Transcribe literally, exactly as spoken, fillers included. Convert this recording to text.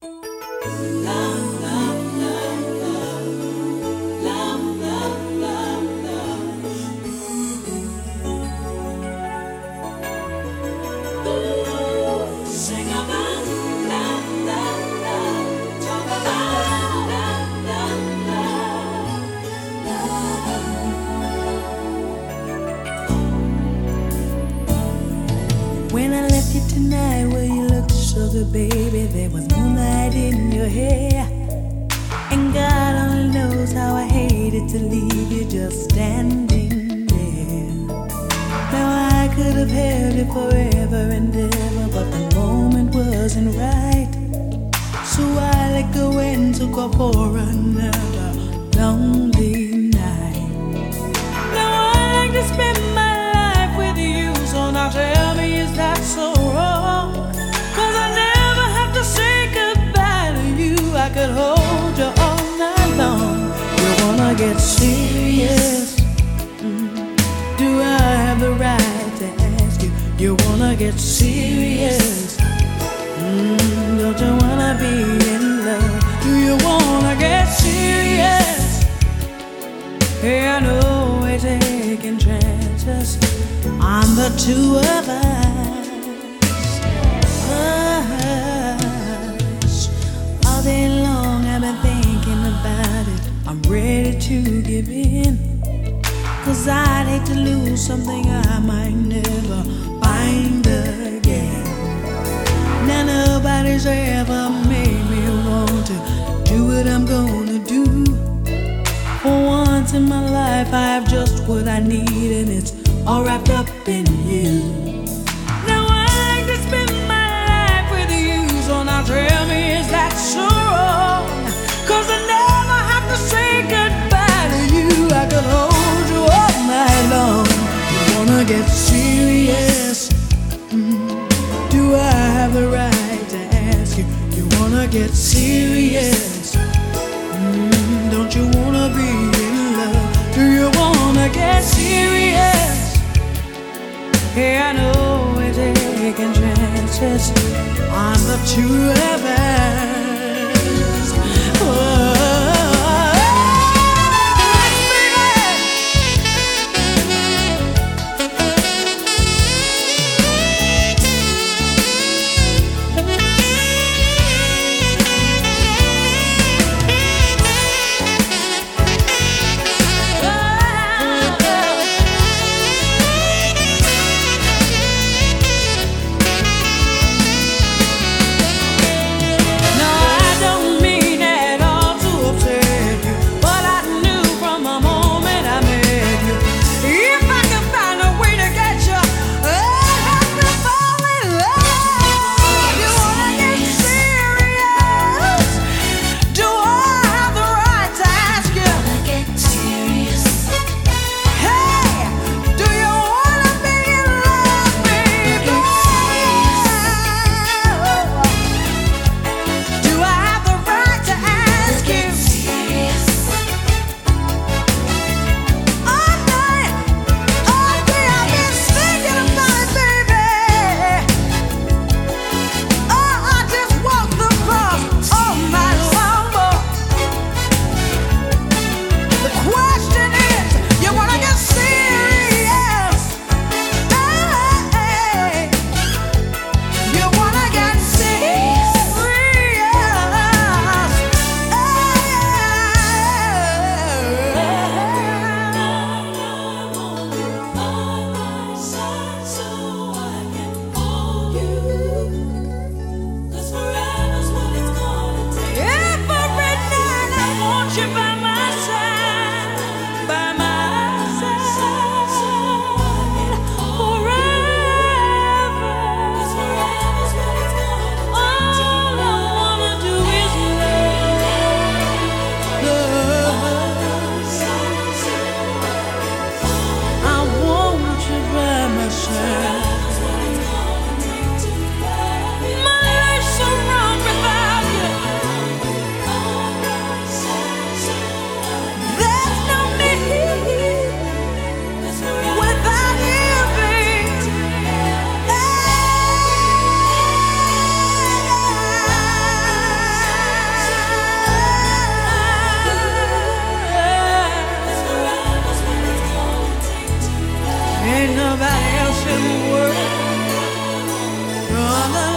When I left you tonight, well, you looked so good, baby. There was moonlight in your hair. And God only knows how I hated to leave you just standing there. Now I could have held you forever and ever, but the moment wasn't right. So I let go and took off for another lonely night. Now I like to spend my life with you, so now tell me, is that so wrong? Cause I never have to say goodbye to you. I could hold you all night long. You wanna get serious? Mm. Do I have the right to ask you? You wanna get serious? Mm. Don't you wanna be in love? Do you wanna get serious? Hey, I know we're taking chances on the two of us. All day long I've been thinking about it. I'm ready to give in, cause I'd hate to lose something I might never find again. Now nobody's ever made me want to do what I'm gonna do. For once in my life I have just what I need, and it's all wrapped up in you. Now I like to spend my life with you, so now tell me, is that so wrong? Cause I never have to say goodbye to you. I could hold you all night long. You wanna get serious? Mm. Do I have the right to ask you? You wanna get serious? Mm. Don't you wanna be in love? Do you wanna get serious? Hey, I know we're taking chances on the two of us. Oh. No. anybody else in the world. You're the